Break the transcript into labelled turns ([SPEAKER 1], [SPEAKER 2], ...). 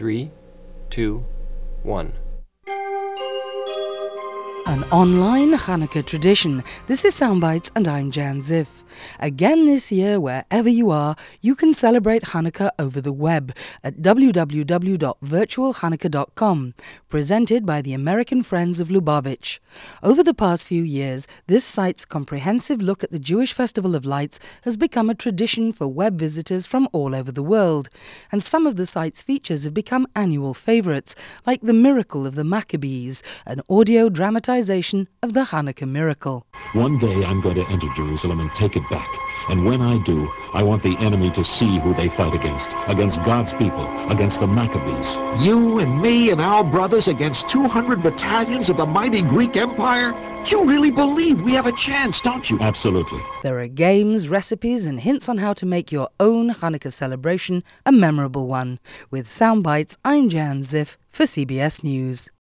[SPEAKER 1] 3, 2, 1.
[SPEAKER 2] An online Hanukkah tradition. This is Soundbites and I'm Jan Ziff. Again this year, wherever you are, you can celebrate Hanukkah over the web at www.virtualhanukkah.com, presented by the American Friends of Lubavitch. Over the past few years, this site's comprehensive look at the Jewish Festival of Lights has become a tradition for web visitors from all over the world, and some of the site's features have become annual favorites, like The Miracle of the Maccabees, an audio dramatization of the Hanukkah miracle.
[SPEAKER 3] One day I'm going to enter Jerusalem and take it back. And when I do, I want the enemy to see who they fight against God's people, against the Maccabees.
[SPEAKER 4] You and me and our brothers against 200 battalions of the mighty Greek Empire? You really believe we have a chance, don't you?
[SPEAKER 3] Absolutely.
[SPEAKER 2] There are games, recipes, and hints on how to make your own Hanukkah celebration a memorable one. With Soundbites, I'm Jan Ziff for CBS News.